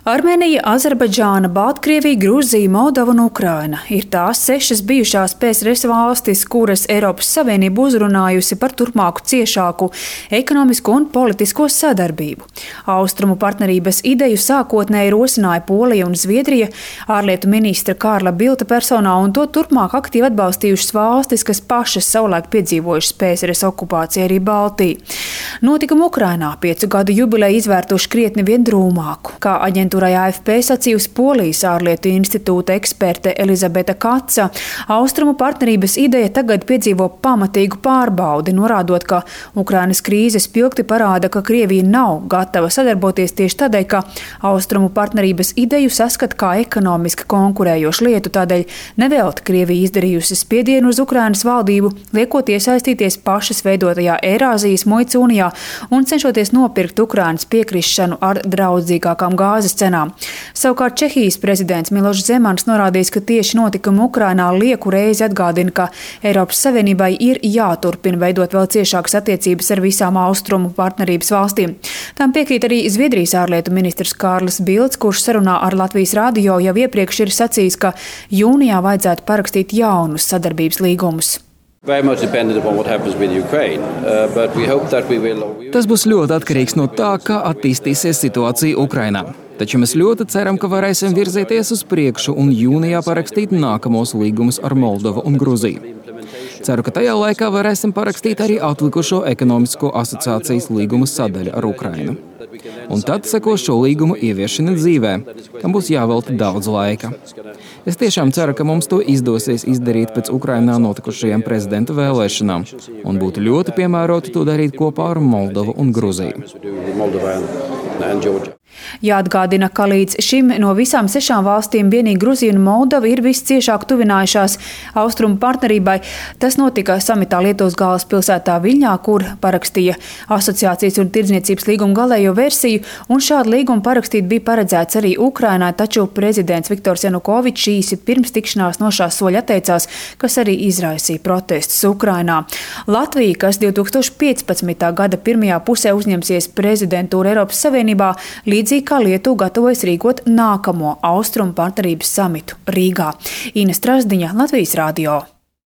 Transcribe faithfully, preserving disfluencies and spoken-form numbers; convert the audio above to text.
Armēnija, Azerbaidžāna, Baltkrievija, Gruzija, Moldova un Ukraina ir tās sešas bijušās P S R S valstis, kuras Eiropas Savienība uzrunājusi par turpmāku ciešāku ekonomisko un politisko sadarbību. Austrumu partnerības ideju sākotnēji rosināja Polija un Zviedrija, ārlietu ministra Kārla Bilta personā, un to turpmāk aktīvi atbalstījušas valstis, kas pašas savulaik piedzīvojušas P S R S okupāciju, arī Baltija. Notikumi Ukrainā piecu gadu jubileju izvērtuši krietni vien drūmāku. Kā aģentūrai A F P sacījusi Polijas ārlietu institūta eksperte Elizabete Kaca, austrumu partnerības ideja tagad piedzīvo pamatīgu pārbaudi, norādot, ka Ukrainas krīze spilgti parāda, ka Krievija nav gatava sadarboties tieši tādēļ, ka austrumu partnerības ideju saskat kā ekonomiski konkurējošu lietu, tādēļ nevelti Krievija izdarījusi spiedienu uz Ukrainas valdību, liekot iesaistīties pašas veidotajā Eirāzijas muitas unijā un cenšoties nopirkt Ukrainas piekrišanu ar draudzīgākām gāzes cenām. Savukārt Čehijas prezidents Milošs Zemans norādījis, ka tieši notikumi Ukrainā lieku reizi atgādina, ka Eiropas Savienībai ir jāturpina veidot vēl ciešākas attiecības ar visām austrumu partnerības valstīm. Tam piekrīt arī Zviedrijas ārlietu ministrs Kārlis Bilts, kurš sarunā ar Latvijas radio jau iepriekš ir sacījis, ka jūnijā vajadzētu parakstīt jaunus sadarbības līgumus. Tas būs ļoti atkarīgs no tā, kā attīstīsies situācija Ukrainā. Taču mēs ļoti ceram, ka varēsim virzīties uz priekšu un jūnijā parakstīt nākamos līgumus ar Moldovu un Gruziju. Ceru, ka tajā laikā varēsim parakstīt arī atlikušo ekonomisko asociācijas līgumu sadaļu ar Ukrainu. Un tad seko šo līgumu ieviešana dzīvē, kam būs jāvelta daudz laika. Es tiešām ceru, ka mums to izdosies izdarīt pēc Ukrainā notikušajām prezidenta vēlēšanām, un būtu ļoti piemēroti to darīt kopā ar Moldovu un Gruziju. Jāatgādina, ka līdz šim no visām sešām valstīm vienīgi Gruzija un Moldova ir visciešāk tuvinājušās austrumu partnerībai. Tas notika samitā Lietuvas galvaspilsētā Viļņā, kur parakstīja asociācijas un tirdzniecības līguma galējo versiju, un šādu līgumu parakstīt bija paredzēts arī Ukrainai, taču prezidents Viktors Janukovičs īsi pirms tikšanās no šā soļa atteicās, kas arī izraisīja protestus Ukrainā. Latvija, kas divi tūkstoši piecpadsmitā gada pirmajā pusē uzņemsies prezidentūru Eiropas Savienībā, līdzīgi kā Lietuva gatavojas rīkot nākamo austrumu partnerības samitu Rīgā. Ina Strasdiņa, Latvijas radio.